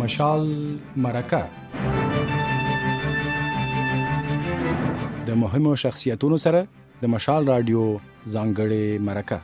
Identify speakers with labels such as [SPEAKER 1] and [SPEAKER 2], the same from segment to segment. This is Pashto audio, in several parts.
[SPEAKER 1] مشال مرکه د مهمو شخصیتونو سره د مشال رادیو ځانګړې مرکه.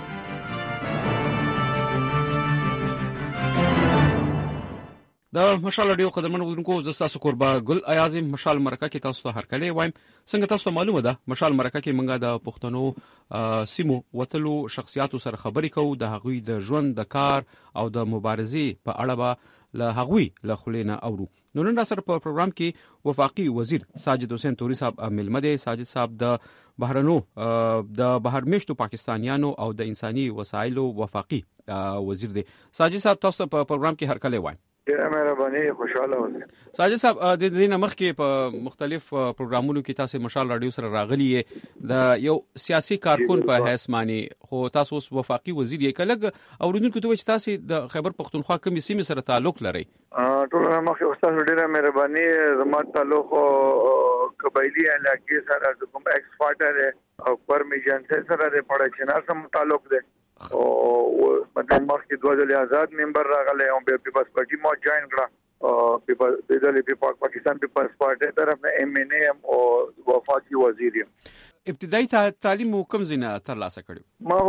[SPEAKER 2] د مشال رادیو قدرمن غوډونکو زستاسو قربا ګل ایازم مشال مرکه کې تاسو ته هرکلی وایم. څنګه تاسو ته معلومه ده مشال مرکه کې منګه د پښتنو سیمو وتلو شخصیاتو سره خبرې کوو، د هغوی د ژوند، د کار او د مبارزې په اړه به له هغوی له خلینا اورو. نو نن سره په پروګرام کې وفاقي وزیر ساجد حسین توري صاحب ملمده. ساجد صاحب د بهرنو د بهر میشتو پاکستانیانو او د انساني وسایلو وفاقي وزیر دی. ساجد صاحب تاسو په پروګرام کې هرکلی وایم.
[SPEAKER 3] ډیره مهرباني، خوشاله اوسئ.
[SPEAKER 2] ساجد صاحب د دې نه مخکې په مختلف پروګرامونو کې تاسو مشال رادیو سره راغلي یې د یو سیاسي کارکون په حیث معنی، خو تاسو اوس وفاقي وزیر یې. کله اوریدونکو ته چې تاسو د خیبر پختونخوا کومې سیمې سره تعلق لري؟
[SPEAKER 3] ټول مخکې استاد ډیره مهرباني. زما تعلق قبایلی علاقې سره کوم ایکسپورټر او پرمیشن سره د پړچنا سره تعلق دی او مطلب مخکې دوه ځله آزاد ممبر راغلی او بیا پیپلز پارټي مو جوائن کړه. پیپلز پاکستان پیپلز پارټي طرف نه ایم ان ایم او وفاقي وزیر یم.
[SPEAKER 2] ابتدایي تعلیم کوم ځای نه ترلاسه کړو؟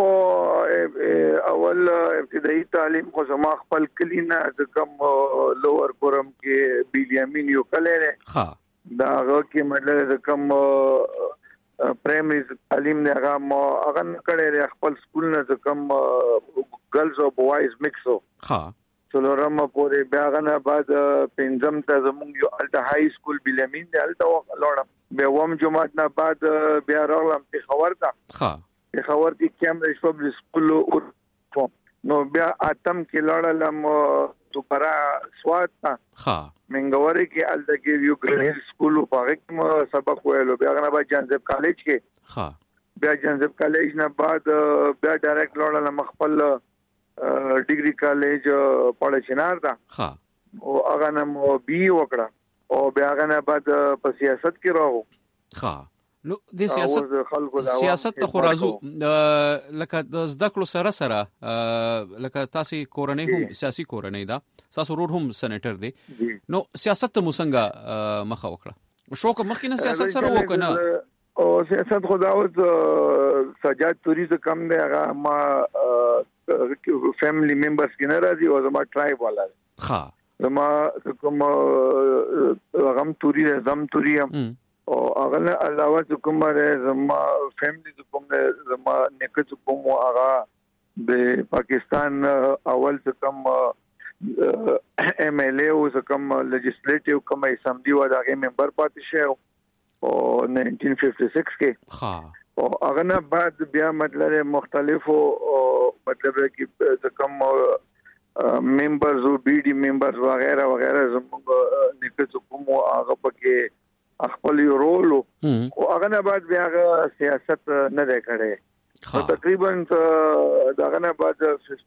[SPEAKER 3] ما اول ابتدایي تعلیم خو زما خپل کلی نه د کوم لوور کورم کې بیلیامین یو کلی
[SPEAKER 2] ها
[SPEAKER 3] دا هغه کې مطلب د کوم پرایمری تعلیم نه هغه کړه خپل سکول نه کوم ګرلز او بوایز مکس
[SPEAKER 2] ها
[SPEAKER 3] څلورم پورې بیا غنه بعد پنځم ته زموږ یو الټا های سکول بیلیامین دی الټا لوړم بیا وم جمعات نه بعد بیا راغلم په خبر تا
[SPEAKER 2] ها
[SPEAKER 3] په خبر کې کیمبرج پبلک سکول نو بیا اتم کې لړلم دوباره سوات تا
[SPEAKER 2] ها
[SPEAKER 3] منګوري کې الته کې یو ګریډ سکول په هغه کې سبق ویلو. بیا غنه بعد جانزب کالج کې
[SPEAKER 2] ها
[SPEAKER 3] بیا جانزب کالج نه بعد بیا ډایرکټ لړلم خپل ډیګري کالج پړچنار دا
[SPEAKER 2] ها
[SPEAKER 3] او هغه نم بي وکړه او بیا غنه بعد په سیاست کې راغو.
[SPEAKER 2] ها نو د سیاست ته خو راځو لکه د زده کړو سره لکه تاسو کورنۍ هم سیاسي کورنۍ دا تاسو ورور هم سېنیټر دی، نو سیاست ته موږ مخه وکړه شوق مخکې نه سیاست سره وکنه
[SPEAKER 3] او سیاست خو دا اوس سجاد توري څخه کم دی. هغه ما فیملی ممبرز کې نه راځي او زما ټرایب والا
[SPEAKER 2] ها
[SPEAKER 3] زما کوم غم توري زم توري او هغه علاوه کوم زما فیملی کوم زما نیکه کوم هغه د پاکستان اول کوم ایم ایل ای او کوم لیجسلیټیو کوم اسمبلی و دغه ممبر پاتې شو او 1956 کې
[SPEAKER 2] ها
[SPEAKER 3] او هغه نه بعد بیا مطلب مختلفو مطلب کې کوم ممبرز او بی ډی ممبرز وغیرہ وغیرہ زموږ نیکه کوم هغه پکې خپل رول او هغه نه بعد بیا سیاست نه دی کړی. تقریبا دغه نه بعد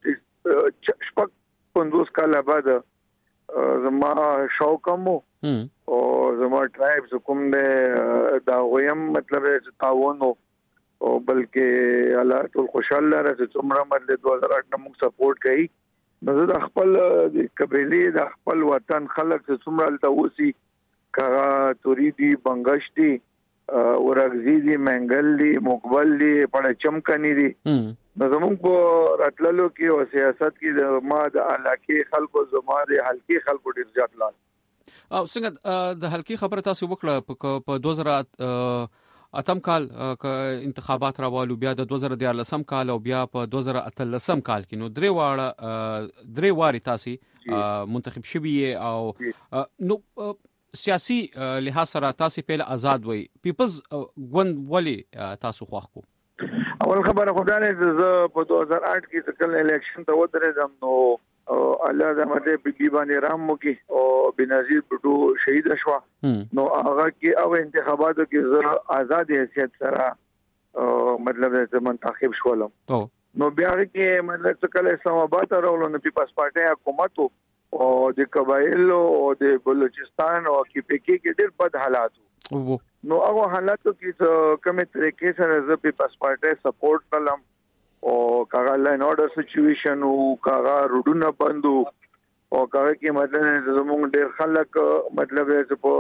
[SPEAKER 3] 50 کال بعد زما شوقم او زما ټرایبز کوم نه دا ویم مطلب تعاون او بلکې الله ټول خوشاله راځي څومره مطلب 2008 نه موږ سپورټ کړي. نو د خپل د قبيله د خپل وطن خلک څومره تاسو کاغه توری دی بنگش دی ورغزی دی منګل دی مقبل دی پړ چمکنی دی. نو زموږ په راتللو کې او سیاست کې د ما د علاقې خلکو زما د حلقي خلکو ډیر ځات لال
[SPEAKER 2] او څنګه د حلقي خبره تاسو وکړه په 2008 کال انتخابات راوالو، بیا د 2013 کال او بیا په 2013 کال کې نو درې واري تاسو منتخب شوی او نو سیاسي لحاظ سره تاسو په آزاد وي پیپلز ګوند ولی تاسو خوښ کو؟
[SPEAKER 3] اول خبره خدای دې په 2008 کې څکل الیکشن ته ودرېدم نو الله دې مده بيبي باندې رحم وکي او بنظیر بډو شهید شو. نو هغه کې او انتخاباتو کې زه آزاد حیثیت سره مطلب دې منتخب شولم. نو بیا کې مطلب څکل اسلام آباد راولو نو پیپلز پارټي حکومت او د قبایل او د بلوچستان او کې پکې کې ډېر بد حالات نو هغه حالاتو کې کومه طریقې سره زه په پاسپورټ سپورټ کړم او کاغه لاین اورډر سچويشن او کاغه روډونه بندو او هغه کې مطلب زموږ ډېر خلک مطلب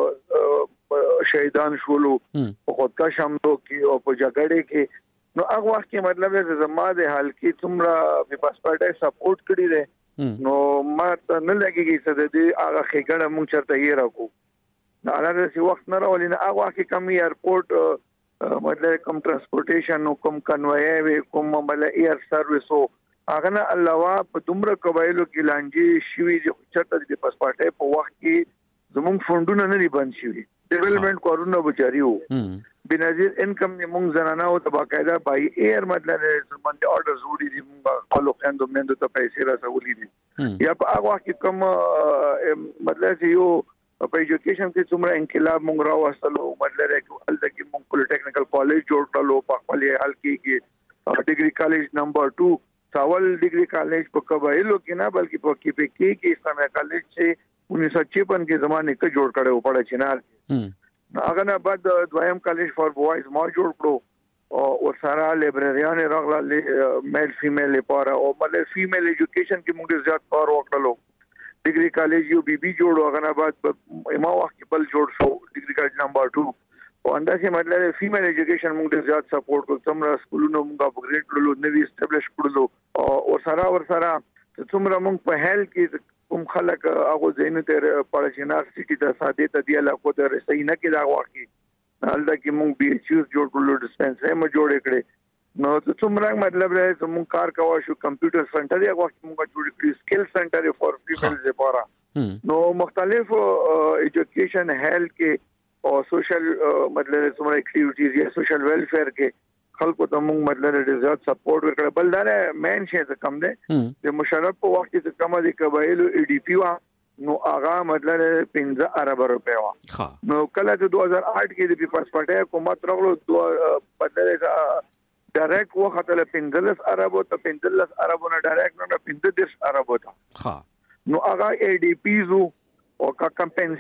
[SPEAKER 3] چې شهیدان شولو په خودکش حملو کې او په جګړه کې نو هغه وخت کې مطلب چې زما د حال کې څومره په پاسپورټ سپورټ کړی دی نو ما ته نه لګیږي چې د دې هغه خېګړه مونږ چرته یې راکو دا هغه وخت نه راولي نه هغه وخت کې کم ایرپورټ مطلب کم ترانسپورټیشن کوم کنوای وي کوم مطلب ایر سرویسو هغه نه علاوه په دومره قبایلو کې لانجې شوي چې چرته د پاسپورټ په وخت کې زموږ فوندونه نه بند شوي ډیولپمنٹ کارونه بچاریو بنظیر انکم نه مونږ زنانه او تباقاعده بای ایر مطلب زمونږ اورډرز وړي دي مونږ خپل خويندو مندو ته پیسې راځولې دي یا په هغه وخت کې کوم مطلب چې یو په ایجوکیشن کې څومره انقلاب مونږ راوستلو مطلب راکول چې مونږ پولیټیکنیکل کالج جوړ کړلو په خپل حال کې ډیګري کالج نمبر 2 ساول ډیګري کالج په قبایلو کې نه بلکې په کې اسلامي کالج چې 1956 کې زمانه کې جوړ کړو په چنار هغه نه بعد دویم کالج فار بوایز ما جوړ کړو او سارا لایبرریان راغله میل فیمیل لپاره او مله فیمیل ایجوکیشن کې موږ زیات کار وکړلو ډیګري کالج یو بي بي جوړ هغه نه بعد ما وخت بل جوړ شو ډیګري کالج نمبر 2 او انداسه مطلب فیمیل ایجوکیشن موږ زیات سپورټ کوو څومره سکولونو موږ اپګریډ کړلو نوی اسټابلیش کړلو او سارا ور سارا څومره موږ په هیل کې کوم خلک هغه زینو تر پړشینار سټی د ساده ته دی له کو در سینه کې دا واقعي حالدا کې مونږ بي ایچ یو جوړ کړو ډسپنسري مو جوړ کړې نو څومره مطلب راځي چې مونږ کار کوو شو کمپیوټر سنټر یو وخت مونږ جوړ کړی سکل سنټر فور پیپلز لپاره نو مختلف ایجوکیشن هیلث کې او سوشل مطلب څومره اکټیویټیز یا سوشل ویلفیر کې خلکو ته موږ مطلب ډیزرټ سپورټ ورکړل بل دا مین شي څه کم دی چې مشرف په وخت کې کم دي قبایلو ای ډی پی وا نو هغه مطلب 15 ارب روپیا وا نو کله چې 2008 کې د پاسپورټ حکومت راغلو مطلب ډایرکټ وخت له 15 ارب ته 15 اربونه ډایرکټ نه 15 ارب ته نو هغه ای ډی پی زو او کا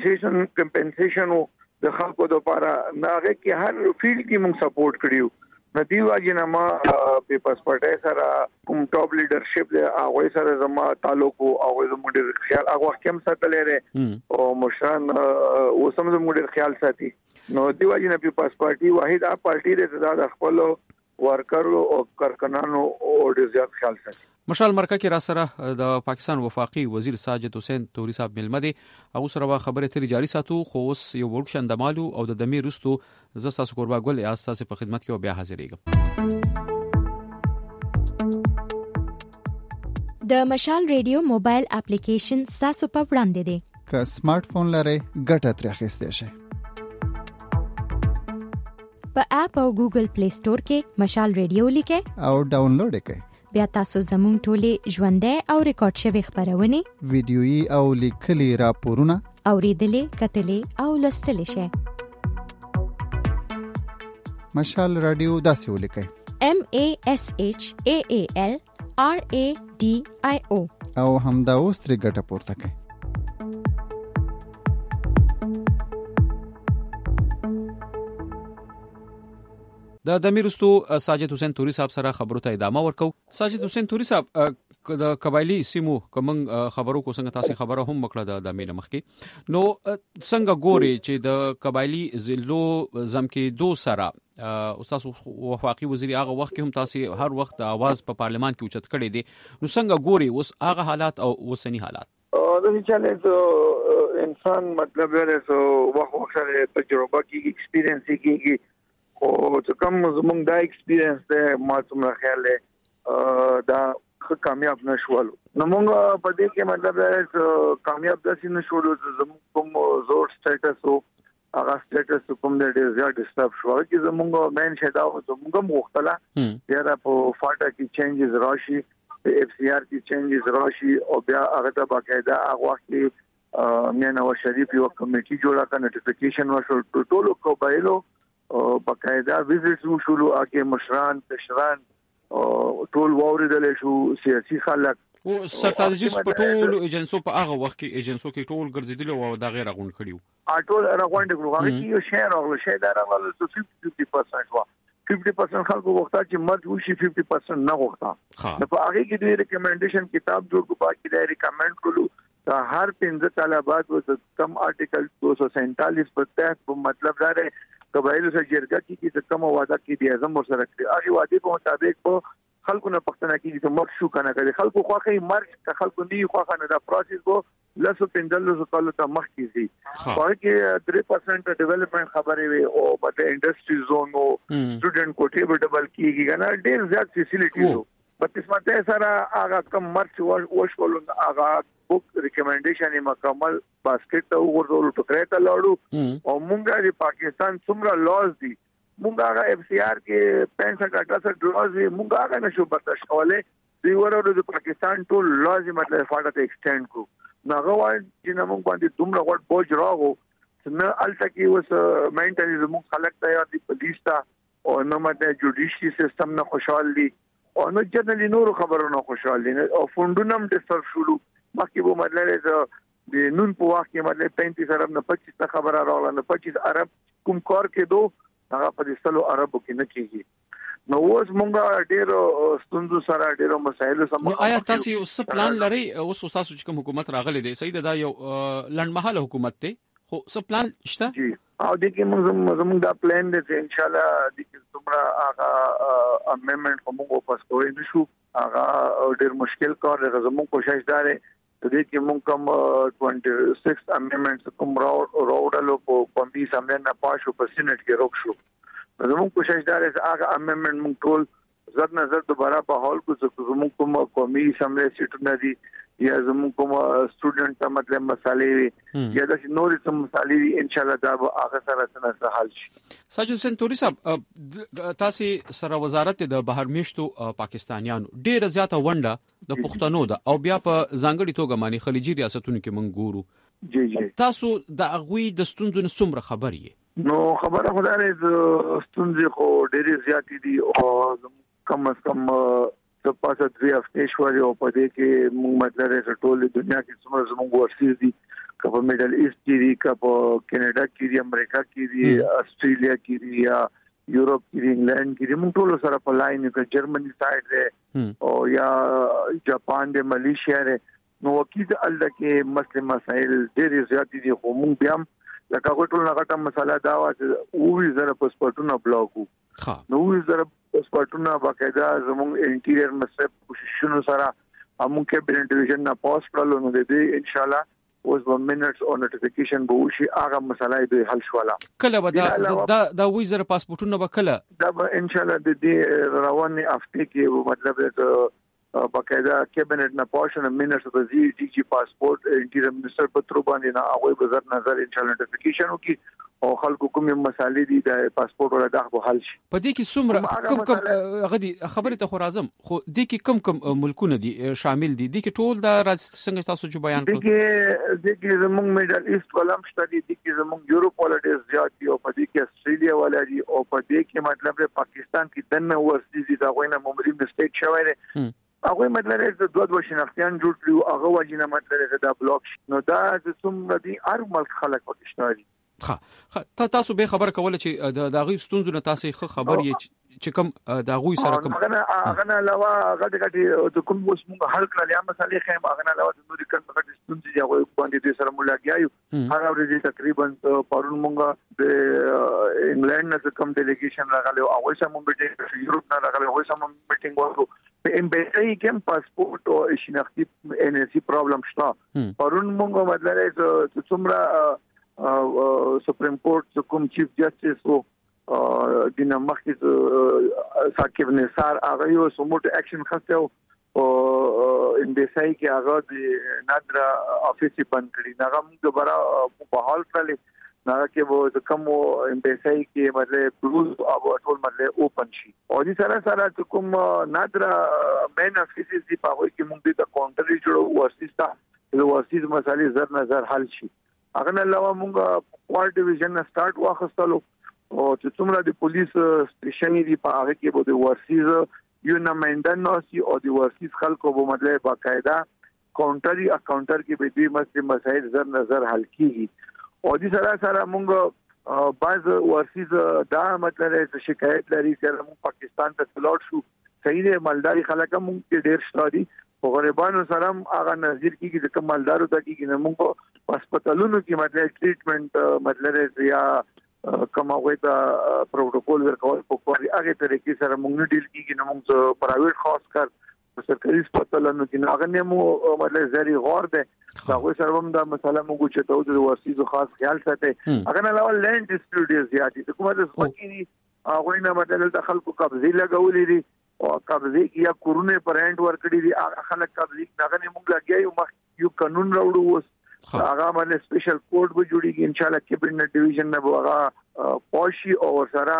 [SPEAKER 3] کمپنسیشن د خلکو لپاره ناغه کې هر فیلډ کې موږ سپورټ کړیو ندی واجنه ما په پاسپورټ سره کوم ټاپ لیډرشپ دی هغه سره زما تعلق او هغه زموږ خیال هغه کوم ساتلې او مشران او سم زموږ خیال ساتي نو دی واجنه په پاسپورټي واحد اپ پارټي د خپل ورکر او کارکنانو او ډیر زیات خیال ساتي
[SPEAKER 2] مشال مرکه کې را سره د پاکستان وفاقي وزیر ساجد حسین توري صاحب ملمدي هغه سره خبره تری جاری ساتو خو اوس یو ورکشن د مالو او د دمیر رستو زستا سکوربا ګل یا تاسو په خدمت کې بیا حاضرېږم
[SPEAKER 4] د مشال ریډیو موبایل اپلیکیشن تاسو په وړاندې دی
[SPEAKER 5] که سمارټ فون لرئ ګټه ترې اخیستئ شئ
[SPEAKER 4] په اپ او ګوګل پلی سٹور کې مشال ریډیو لیکئ او
[SPEAKER 5] ډاونلوډ کړئ
[SPEAKER 4] بیا تاسو زموږ ټولې ژوندۍ او ریکارډ شوی خبرونه
[SPEAKER 5] ویډیويي او لیکلي راپورونه
[SPEAKER 4] اوریدلې کتلې او لوستلې شئ
[SPEAKER 5] مشال رادیو داسې ولیکئ
[SPEAKER 4] MASHAALRADIO
[SPEAKER 5] او همدا اوس ترې ګټه پورته کړئ
[SPEAKER 2] د دمیرستو ساجد حسین توري صاحب سره خبرو ته ادامه ورکو ساجد حسین توري صاحب د قبایلی سیمو کوم خبرو کو څنګه تاسو خبره هم وکړه د امیر مخکي نو څنګه ګوري چې د قبایلی ضلعو زم کې دو سره استاد وفاقي وزیر هغه وخت کې هم تاسو هر وخت आवाज په پارلمان کې اوچت کړي دي نو څنګه ګوري اوس هغه حالات او وسنی حالات
[SPEAKER 3] د چاله انسان مطلب ورسو وخت سره تجربه کې ایکسپیرینس کې او چې کوم زمونږ دا ایکسپیرینس ده ما څومره خیال دا کامیاب نشول نو موږ په دې کې مطلب کامیاب داسې نشول زموږ کوم زور سټیټس او هغه سټیټس کوم د ډیزایډ ډیسټرب شو چې زموږ مین شدا او زموږ مختلا یاره په فاټا کې چینجز راشي اف سی آر کې چینجز راشي او بیا هغه ته باقاعده هغه وخت مینا و شریف یو کمیټي جوړه کړه نوټیفیکیشن ورشو ټولو قبایلو باقاعده ویزټ شروع اکه مشران کشران ټول ووریدل شو سیاسي خلک
[SPEAKER 2] او سرتاجیس په ټول ایجنسو په هغه وخت کې ایجنسو کې ټول ګرځیدل او دا غیر غون کړیو
[SPEAKER 3] ټول راغونډ کړو هغه یو شهر او شهر راغله 50% وا 50% خلکو وخته چې مرګ وشي 50% نه وخته نو په هغه کې د ریکمنډیشن کتاب جوړ کو باقي د ریکمند کولو دا هر 15 کال بعد و کم آرټیکل 247 په تحت مطلب دا دی قبایلو سره جرګه کې چې کوم وعده کې دی اعظم ورسره کړی هغه وعده په مطابق په خلکو نه پښتنه کې چې مرګ شو کنه کوي خلکو خوخه مرګ که خلکو نه خوخه نه دا پروسس وو لسو پندلو کالو ته مخ کیږي خو کې 3% ډیولپمنٹ خبرې وي او په انډستری زون او سټوډنټ کوټې به ډبل کیږي کنه ډېر زیات فیسیلیټیز په قسمت سره هغه کم مرچ وشول هغه بوک ریکمنډیشن مکمل باسکټ ته ورغول ټکرې ته لاړو او مونږه د پاکستان څومره لاز دي مونږه هغه اف سی آر کې 65-68 لاز دي مونږه هغه نشو برداشت کولای دی ورته د پاکستان ټول لاز مطلب فاټه ته ایکسټند کو ناغوان چې موږ باندې دومره وړ بوج راغو نه الټکی وس مینټلی زموږ خلک ته د پولیس ته او نو مته جوډیشي سیستم نه خوشحال دي او نو جنرالي نور خبرونه خوشحال دي او فوندونم ډیسټرب شولو مخکې به مطلب د نون په وخت کې مطلب 35 ارب نه 25 خبره راغله نه 25 ارب کوم کار کې دو هغه په دستلو عربو کې نه کیږي نو اوس مونږه ډېر ستوندو سره ډېر مسایل سم
[SPEAKER 2] آیا تاسو اوس پلان لري اوس تاسو چې کوم حکومت راغلی دی صحیح دا یو لنډمحاله حکومت دی خو څه پلان شته
[SPEAKER 3] جی او د کې موږ دا پلان دی چې ان شاء الله د څومره هغه امندمنت کومو واپس کوی نشو هغه ډېر مشکل کار دی زموږ کوشش دار ته دې کې موږ کوم 26 امندمنټس کوم راوړلو په 20 امندمنټ نه پاشو په سېنات کې روک شو زموږ کوشش دار چې هغه امندمنټ موږ ټول زړه نظر دوباره په حال کو زموږ کوم قومي سملې سیټونه دي یا زموږ کوم سټوډنټ ته مطلب مسالې یا د نورې څه مسالې ان شاء الله دا به هغه سره څنګه حل شي
[SPEAKER 2] ساجد حسین توري صاحب تاسو سره وزارت د بهر میشتو پاکستانیانو ډیره زیاته ونده د پښتنو ده او بیا په ځانګړي توګه معنی خلیجي ریاستونو کې مونږ ګورو
[SPEAKER 3] جی
[SPEAKER 2] تاسو د اغوی د ستونزو څومره خبر یې
[SPEAKER 3] نو خبره خدای دې ستونزې خو ډېرې زیاتې دي او کم از کم د پاسه 3 هفته شوړي او په دې کې موږ مطلب ټول دنیا کې څومره زموږ ورسیز دي کله میډل ایست کې دي کله کینیډا کې دي امریکا کې دي استرالیا کې دي یا یورپ کې دي انګلند کې دي موږ ټول سره په لاین کې جرمني سایډ ده او یا جاپان ده ملیشیا ده نو وکیل الکه مسائل ډېر زیات دي خو موږ بیا لکه ټول نغټه مسله دا و چې او زره پاسپورتونه بلاکو نو زره پاسپورتونه باقاعده زموږ انټیریر مسله کوششونو سره موږ کابینټ ډیویژن نه پاس کړل نو د دې ان شاء الله اوس په منټس او نوټیفیکیشن به وشي هغه مسله به حل شواله
[SPEAKER 2] کله به دا وی زره پاسپورتونه به کله
[SPEAKER 3] دا ان شاء الله د دې رواني هفته کې مطلب باقاعده کابینټ نه پوښتنه منټس د جی جی پاسپورت انټیریر منسٹر په تر باندې نه هغه به زر نظر ان شاء الله نوټیفیکیشن وکي او خلکو کومه مسالې دي د پاسپورت ولا دغه حل شي
[SPEAKER 2] په دې کې څومره کوم غدي خبره ته خو راځم خو دې کې کوم ملکونه دي شامل دي دې کې ټول د څنګه تاسو جو بیان کړو
[SPEAKER 3] دې کې زموږ میډل ایست ولم شته دي کې زموږ یورپ ولا ډیر زیات دي او په دې کې استرالیا ولا دي او په دې کې مطلب پاکستان کې دنه ورسې دي دا غوینه ممری مسټیک شوی دی هغه مطلب د دوه شناختيان جوړ کړو هغه وجینه مطلب دا بلاک نو دا څومره دي هر ملک خلک پکشتاري
[SPEAKER 2] تاسو به خبر کوله چې د غي ستونزو نه تاسو خبر یې چې کوم د غوي سره کوم
[SPEAKER 3] هغه نه علاوه هغه د کوم اوس موږ حل کړل یا مسالې خیم هغه نه علاوه د نوري کنه د ستونزې دی هغه باندې د سره ملاقات هغه ورځ تقریبا پرون موږ د انګلند نه کوم ډیلیګیشن راغلی او هغه سم میټینګ یورپ نه راغلی هغه سم میټینګ وکړو په امبیسي کې پاسپورت او شناختی ان سی پرابلم شته پرون موږ مطلب څومره سپریم کورټ کوم چیف جسټس او د نمخې ثاقب نثار هغه یو سموټ اکشن خسته او امبیسي کې هغه د نادرا افیس بند کړی هغه موږ دوباره په حال کړل هغه کې وو کوم امبیسي کې مطلب کلوز او ټول مطلب اوپن شي او دې سره کوم نادرا مین افیس دی په وای کې موږ د کاونټر جوړو ورسیستا د ورسیز مسالې زر نظر حل شي هغه نه علاوه موږ کوار ډیویژن نه سٹارټ واخستلو او چې څومره د پولیس سټیشن دی په هغه کې به د ورسیز یو نمائنده نوسي او د ورسیز خلکو به مطلب باقاعده کاونټر کې به دې مسایل زر نظر حل کیږي او دې سره موږ بعض ورسیز دا مطلب شکایت لري چې موږ پاکستان ته تلوړ شو صحیح دی مالداري خلک موږ ډېر شته دي غریبانو سره هغه نظیر کیږي د کمالدارو ته کیږي نه موږ هسپتالونو کې مطلب ټریټمنټ مطلب یا کومه وایته پروتوکول ورکول په کومه هغه طریقې سره موږ ډیل کیږي نه موږ پرایویټ خاص کار سرکاري هسپتالونو کې هغه نه مو مطلب زری غور ده هغه سره هم دا مسله موږ چې ته د ورسېدو خاص خیال ساتي هغه نه لاول لینډ ډیسپیوټ زیاتې ته کومه د سپکې هغه نه مطلب د خلکو قبضه لګولې دي او قبضه یا کورونه پرند ورکړي دي هغه خلک قبضه هغه نه موږ لګیایو یو قانون راوړو اوس هغه باندې سپیشل کوډ به جوړیږي ان شاء الله کیبنټ ډیویژن نه هغه پوشي او سره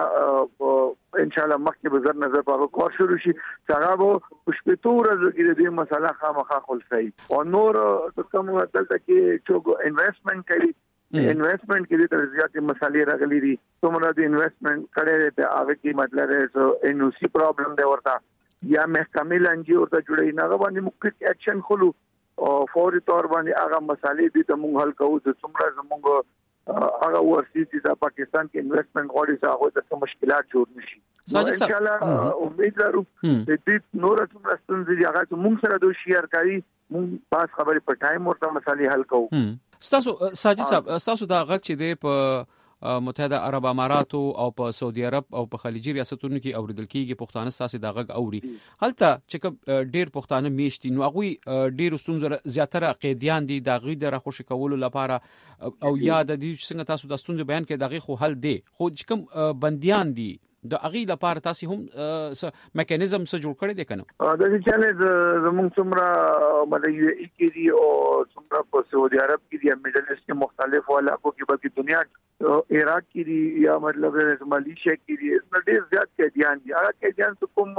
[SPEAKER 3] ان شاء الله مخکې به زر نظر په کار شروع شي هغه به شپږ ورځې د دې مسله خامخا خلصي او نور کوم دلته کې چې انویسټمنٹ کوي انویسټمنٹ کې د زیاتې مسالې راغلي دي څومره د انویسټمنٹ کړي ته هغه کې مطلب ان او سی پرابلم دی ورته یا محکمې لنجي ورته جوړي نه باندې مخکې اکشن خلو او فوري تور باندې هغه مسالې دي ته موږ حل کوو چې څومره زموږ هغه ورسېږي چې پاکستان کې انویسټمنٹ غوړي څنګه د مشکلات جوړ نشي ان شاء الله امید لرو چې دې نور څومره ستونزې هغه موږ سره دوی شیر کوي موږ پاس خبرې په ټایم ورته مسالې حل کوو
[SPEAKER 2] ستاسو ساجد صاحب ستاسو دا غږ چې دی په متحده عرب اماراتو او په سعودي عرب او په خلیجي ریاستونو کې اوریدل کیږي پښتانه ستاسو دا غږ اوري هلته چې ډیر پښتانه میشتي نو هغه ډیر ستونزې زیاتره قیدیان دي دا غوي د راخوشي کولو لپاره او یاد دي چې څنګه تاسو د ستونزې بیان کې دغه خو حل دی خو چې کوم بنديان دي د اغي لپاره تاسو هم میکانیزم څه جوړ کړی دی کنه
[SPEAKER 3] د دې چاله زموږ څومره مله یو ای کې دي او څومره په سعودي عرب کې دي میډل ایسټ کې مختلف علاقو کې بلکې دنیا عراق کې دي یا مطلب مالیشیا کې دي ډېر زیات قیدیان دي هغه قیدیان کوم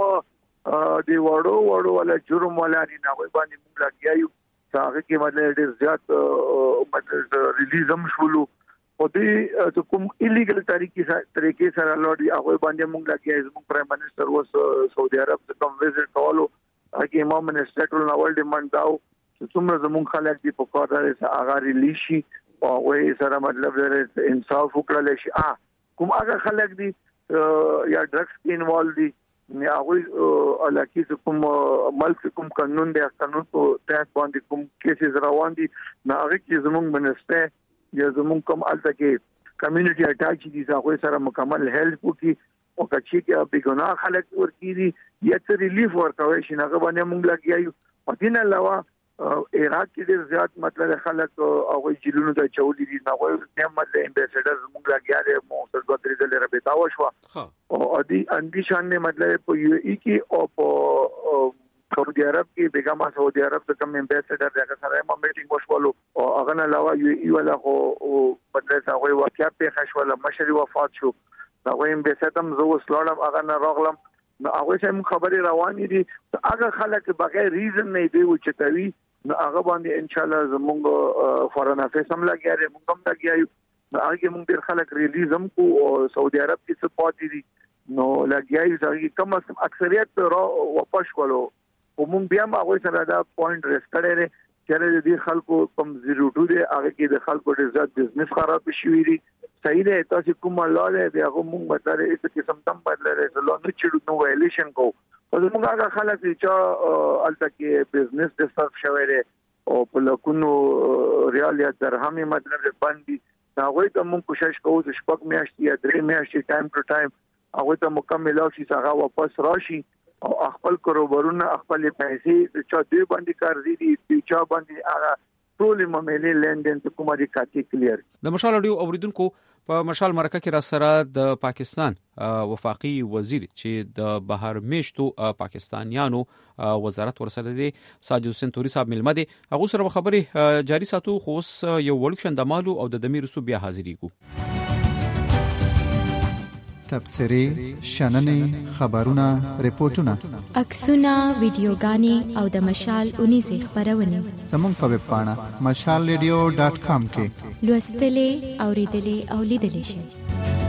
[SPEAKER 3] دی وړو ولا جرم ولا نه وي باندې موږ لګیایو هغه کې مطلب ډېر زیات مطلب ریلیزم شولو او دې کوم ایلیګل طریقې سره لوړي هغه باندې موږ لګیایو زموږ پرایم منسٹر وس سعودي عرب ته کوم وزټ کولو هغه امام منسٹر ټول نو ورلد منډاو چې څومره زموږ خلک دي په کار سره هغه ریلیز شي او وې سره مطلب انصاف وکړل شي کوم هغه خلک دي یا ډرګس کې انوالو دي هغه علاقې کوم ملک کوم قانون دی قانون په تحت باندې کوم کیسز روان دي نه هغه کې زموږ منسټر یا زموږ کوم الته کې کمیونټي اٹیچ دي هغه سره مکمل هیلپ وکي او کچې کې به ګناه خلک ورکړي یا څه ریلیف ورکوي چې هغه باندې موږ لګیایو او دین علاوه عراق کې ډېر زیات مطلب خلک هغه جیلونو ته چولې دي هغه نعمت امبیسډر موږ لګیاله مو سره د درې رابطه وشو او اندي شان نه مطلب په یو ای کې او په سعودي عرب کې بیگم سعودي عرب څخه کوم امبیسډر دغه سره ما میټینګ وشولو او هغه نه علاوه یو ای ولا خو مطلب هغه واقعیا په خښول مشري وفات شو هغه امبیسډر هم زو وسلام هغه نه راغلم نو هغه هم خبري روانې دي هغه خلک بغیر ریزن نه دی و چتوي نو هغه باندې ان شاء الله زموږ فورن افیس هم لګیاره موږ هم لګیایو نو هغه موږ ډیر خلک ریلیز هم کو سعودي عرب کې سپورټ دي نو لګیایو چې کوم اکثریت را واپس کولو کوم بیا هغه سره دا پوینټ ریس کړي چې د خلکو کم 02 دی هغه کې د خلکو د ذات بزنس خراب شي وي صحیح دی تاسو کوم لاله دی هغه موږ مطلب هیڅ قسم تم بدل لري نو نه چړو نو وایلیشن کو او موږ هغه خلک چې الته کې بزنس د صرف شوی دی او په لکونو ریال یا درهم مطلب باندې هغه ته موږ کوشش کوو چې شپږ میاشتې یا 3 میاشتې ټایم ټو ټایم هغه ته مکمل او شي هغه واپس راشي او خپل کاروبارونه خپل پیسې چې دوی باندې کار دي چې باندې هغه ټول معاملې لندن ته کومه ریکاټي کلیر
[SPEAKER 2] د مشال اډیو اوریدونکو په مشال مرکه کې را سره د پاکستان وفاقي وزیر چې د بهر میشتو پاکستانیانو وزارت ورسره دی ساجد حسین توري صاحب ملمه دي هغه سره خبرې جاری ساتو خو یو ورکشن د مالو او د دمیر سو بیا حاضرې کو
[SPEAKER 5] تبصری شننې خبرونه ریپورتونه
[SPEAKER 4] عکسونه ویډیوګانې او د مشال 19 خبرونه
[SPEAKER 5] زموږ په ویب پاڼه mashalradio.com کې
[SPEAKER 4] لوستلې اوریدلې او لیدلې شئ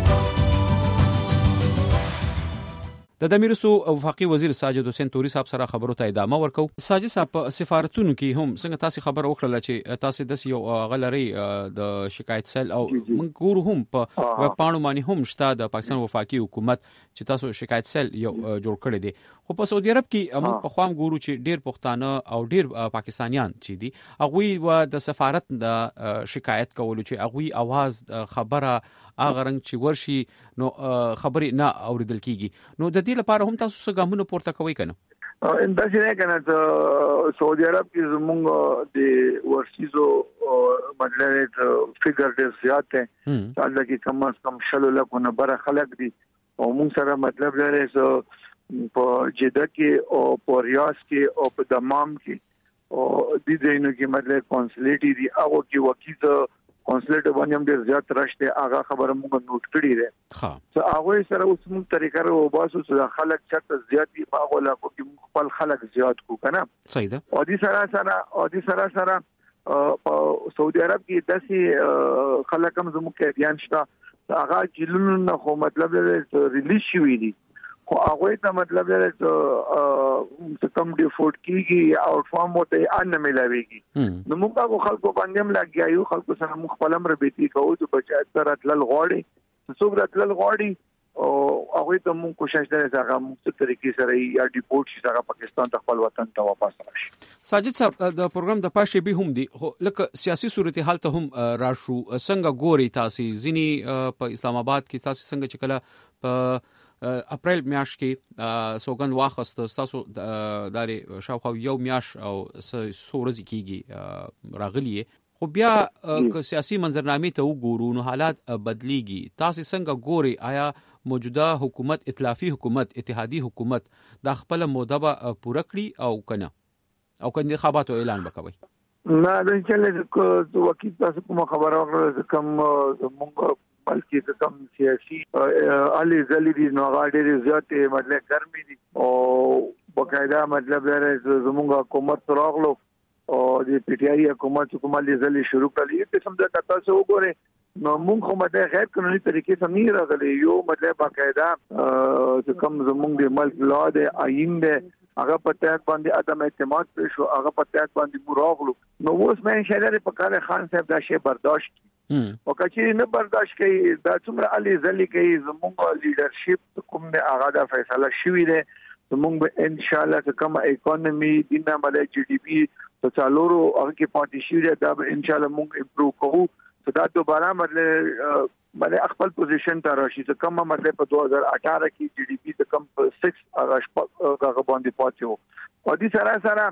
[SPEAKER 2] د دمیرستو وفاقي وزیر ساجد حسین توري صاحب سره خبرو ته ادامه ورکو ساجد صاحب سفارتونو کې هم څنګه تاسو خبر وکړه چې تاسو د یو غلري د شکایت سیل او منګور هم په ویب پاڼو باندې هم شته د پاکستان وفاقي حکومت چې تاسو شکایت سیل یو جوړ کړی دی خو په سعودي عرب کې موږ په خوام ګورو چې ډیر پښتانه او ډیر پاکستانیان چې دي هغه و د سفارت د شکایت کولو چې هغه आवाज خبره اغه رنګ چې ورشي نو خبرې نه اوریدل کیږي نو د دې لپاره هم تاسو څه ګامونه پورته کوئ کنه
[SPEAKER 3] انداسې نه کنه سعودي عرب کې زموږ د ورسیزو مطلب فګر ډیر زیات دی حالکه کې کم از کم شلو لکونه بر خلک دي او موږ سره مطلب لري په جده کې او په ریاض کې او په دمام کې او د دې نو کې مطلب کونسلیټي دي هغه کې وکیل کونسلیټ باندې هم ډیر زیات راشته هغه خبره موږ نوٹ کړی ده ها څو هغه سره اوس موږ طریقې او باسو چې خلک چرته زیات دي هغه لا کو کې خپل خلک زیات کو کنه
[SPEAKER 2] صحیح ده
[SPEAKER 3] او دې سره په سعودي عرب کې داسې خلک هم زموږ کې بیان شته هغه جلون نه خو مطلب ریلیز شوی دي خو هغه ته مطلب چې کم ډیفولټ کیږي او فارم وته ان ملويږي نو موږ هغه خلکو باندې هم لګیایو خلکو سره موږ خپل امر بیتی کوو چې بچا تر تل غوړي څوک راتل غوړي او هغه ته موږ کوشش کوي چې هغه موږ طریقې سره یا ډیپورټ شي هغه پاکستان ته خپل وطن ته واپس راشي
[SPEAKER 2] ساجد صاحب د پروګرام د پاشه به هم دي خو لکه سیاسي صورتحال ته هم راشو څنګه ګوري تاسو ځینی په اسلام آباد کې تاسو څنګه چې کله په اپریل میاشت کې سوګند واخست تاسو د شاوخوا یو میاش او سورز کیږي راغلی خو بیا که سیاسي منظرنامې ته وګورو نو حالات بدليږي تاسو څنګه ګوري آیا موجوده حکومت ائتلافي حکومت اتحادي حکومت د خپل موده پوره کړی او کنه او کنه انتخاباتو اعلان وکوي
[SPEAKER 3] نه د چې وکیل تاسو کوم خبره ورکړه کوم موږ بلکې کم سیاسي علي زلي دي نو غاډي زیات مطلب ګرمي دي او بقاعده مطلب زموږ حکومت راغلو او د پی ټ آی حکومت کومه زلي شروع کړي په سم د تاسو وګوره نو موږ هم د غیر قانوني طریقې سم نه راغلي یو مطلب بقاعده چې کوم زموږ د ملک لا د آئین د هغه په تحت باندې عدم اعتماد پېښ او هغه په تحت باندې مراغلو نو اوس مې انشاءالله په کار خان صاحب دا شی برداشت او کچې نه برداشت کوي دا څومره علي زلي کوي زموږ لیډرشپ کوم نه هغه دا فیصله شوی دی زموږ به ان شاء الله کوم اکانومي دینه مله جی ډي پی په څالورو هغه کې پاتې شي دا به ان شاء الله موږ امپروو کوو دا دوباره مله خپل پوزیشن ته راشي چې کوم مطلب په 2018 کې جی ډي پی ته کم 6 هغه باندې پاتې وو او دې سره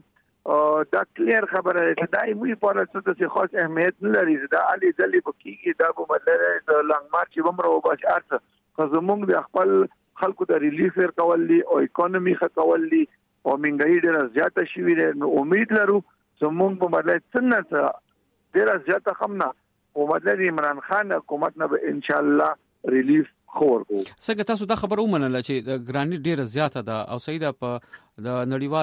[SPEAKER 3] دا کلیر خبره ده دا یې په اړه څه خاص اهمیت نه لري دا علي ځلې بکیږي دا به مطلب لانګ مارچ ومره وباسي ارڅ خو زموږ د خپل خلکو د ریلیف ورکول دي او اکانومي ښکول دي او منګای ډیره زیاته شوې ده نو امید لرو زموږ په مطلب څنګه ډیره زیاته خمنه او مطلب عمران خان حکومت نه به ان شاء الله ریلیف خورو
[SPEAKER 2] څنګه تاسو دا خبر ومنله چې د ګرانی ډیره زیاته ده او سیده په د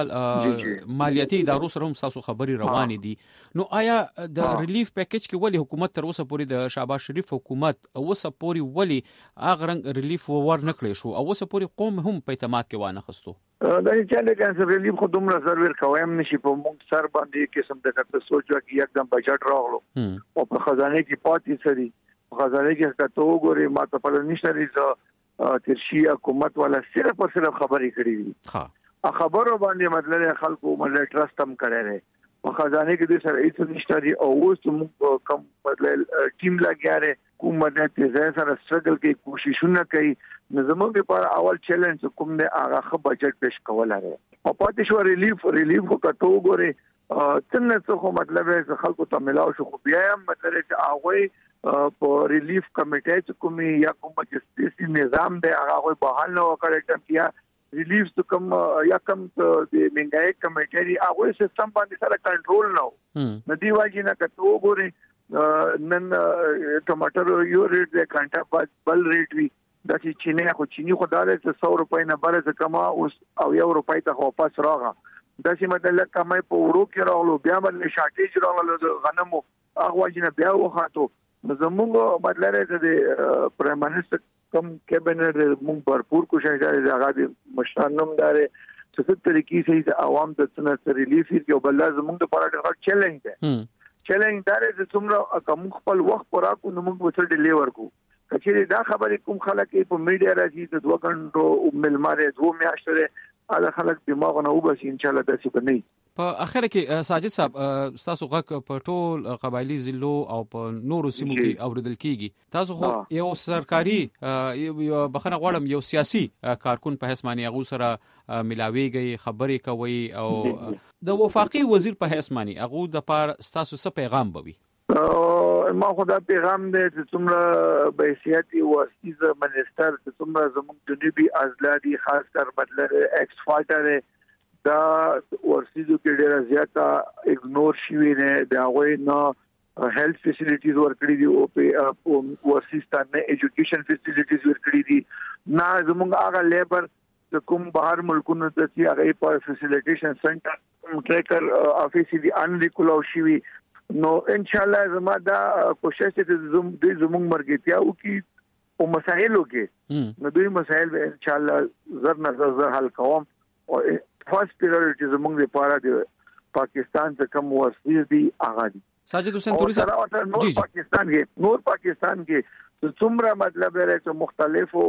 [SPEAKER 2] نړیوال مالیاتي ادارو سره هم تاسو خبري روانې دي نو آیا د ریلیف پیکیج کې ولی حکومت تر اوسه پورې د شهباز شریف حکومت اوسه پورې ولی اغه رنګ ریلیف ور نکړې شو او اوسه پورې قوم هم په اعتماد کې وانه خستو
[SPEAKER 3] دا چې له کانسر ریلیف خو دومره سرور کوم نشي په موږ سر باندې قسم د کټ سوچو کې یکدم بجټ راغلو او په خزانه کې پاتې سړي خزانه کې کته وګوري ما ته په نشته ریزه ترشي حکومت ولا صرف خبرې کړې دي خبرو باندې مطلب خلکو مطلب ټرست هم کړي په خزانه کې د سره هیڅ نشته دي او اوس موږ کم مطلب ټیم لګیاره کوم مطلب چې سره سټرګل کوي کوششونه کوي نظمو په اول چیلنج کوم نه هغه خ بجټ پیش کول لري او پاتې شو ریلیف کو کټو غوري څنګه څه مطلب خلکو ته ملاو شو خو بیا مطلب چې هغه په ریلیف کمیټه کومي یا کوم جستیسي نظام دی هغه بحال نه وکړي چې ریلیف تو کم یا کم د منګای کمیټه دی هغه سیستم باندې سره کنټرول نه ندی واجی نه کته وګوري نن ټماټر یو ریټ د کانټا بل ریټ وی د چینه خو چینی خو داله 100 روپۍ نه بل څه کما اوس او یو روپۍ ته واپس راغه د سیمه د لکمای په ورو کې راغلو بیا باندې شارټیج راغلو غنمو هغه واجی نه بیا وخاتو زموږ مطلب د پرایم منسټر کم کابینټ موږ भरपूर کوشش کوي هغه د مشرانم دار څه طریقې سي د عوام د څنګه ریلیف کې او بل زموږ د پاره ډېر چیلنج دی چیلنج دار چې څومره کوم خپل وخت پورا کو نو موږ وڅ ډیلیور کو کچې دا خبرې کوم خلک په میډیا راځي د 2 غنټو ملماره 2 میاشتې اله خلک دماغ نه وبس ان شاء الله داسې بنئ.
[SPEAKER 2] په اخر کې ساجد صاحب تاسو غږ په ټول قبایلی ضلعو او په نورو سیمو کې اوریدل کیږي. تاسو خو یو سرکاري یو بخنه غواړم یو سیاسي کارکون په حیث باندې هغه سره ملاويږي خبرې کوي او د وفاقي وزیر په حیث باندې هغه د پار تاسو څه پیغام بوي؟
[SPEAKER 3] ما خدا پیغام دی چې څومره بحیثیت واسیز منسٹر چې څومره زموږ جنوبي اضلاع خاص کر مطلب ایکس فالټر دا ورسیدو کې ډیره زیاته اګنور شوی نه دا غوي نه هیلث فیسیلیټیز ورکړي دي او ورسیستان نه ایجوکیشن فیسیلیټیز ورکړي دي نه زموږ هغه لیبر چې کوم بهر ملکونو ته چې هغه په فیسیلیټیشن سنټر ټریکر افیس دي ان ریکولو شوی نو ان شاء الله زما دا کوشش دې زموږ مرګتیا او کې او مسائل وکي نو دوی مسائل به ان شاء الله زر نظر حل کوم او فرست پریورټی زموږ لپاره د پاکستان څخه کوم وسیله دي هغه دي.
[SPEAKER 2] ساجد حسین توري صاحب
[SPEAKER 3] نور پاکستان کې څومره مطلب لري چې مختلفو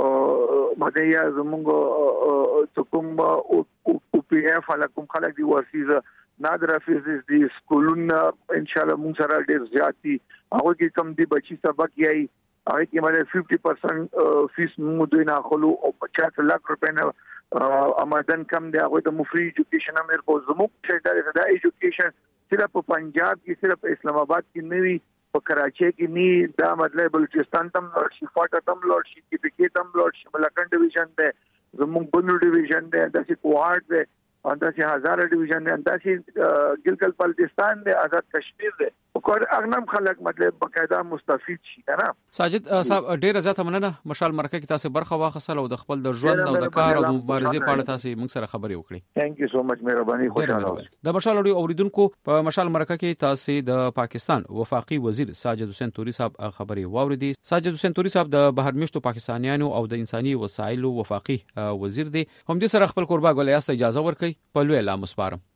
[SPEAKER 3] مدیا زموږ کوم او پی اف علاقم خلک دي ورسیزه نادر فیزز دي سکولونه ان شاء الله موږ سره ډېر زیاتی هغه کې کم دي بچي سبق یې هغه کې مله 50% فیس موږ دوی نه خلو او 50 لک روپے نه آمدن کم دی هغه د مفری ایجوکیشن امر کو زموږ چې دا ایجوکیشن صرف په پنجاب کې صرف اسلام آباد کې نه وي په کراچي کې نه دا مطلب بلوچستان تم لوړ شي فاټا تم لوړ شي کې پکې تم لوړ شي ملکن ډیویژن دی زموږ بنو ډیویژن دی داسې کوهارت دی انداسې هزار ډیویژن دی انداسې ګلګت بلتستان دی آزاد کشمیر دی او اغنم خلک مطلب بقاعده مستفید شي کنه.
[SPEAKER 2] ساجد صاحب ډیره زیاته مننه مشال مرکه کې تاسو برخه واخصله او د خپل د ژوند او د کار او د مبارزې په اړه تاسو موږ سره خبرې وکړې.
[SPEAKER 3] ثانک یو سو مچ مهرباني خوشاله.
[SPEAKER 2] د مشال اوریدونکو په مشال مرکه کې تاسو د پاکستان وفاقي وزیر ساجد حسین توري صاحب خبرې واوریدي. ساجد حسین توري صاحب د بهر میشتو پاکستانیانو او د انساني وسایلو وفاقي وزیر دی. هم دې سره خپل قربا ګولې است اجازه ورکړي په لوی اعلان مسپارم.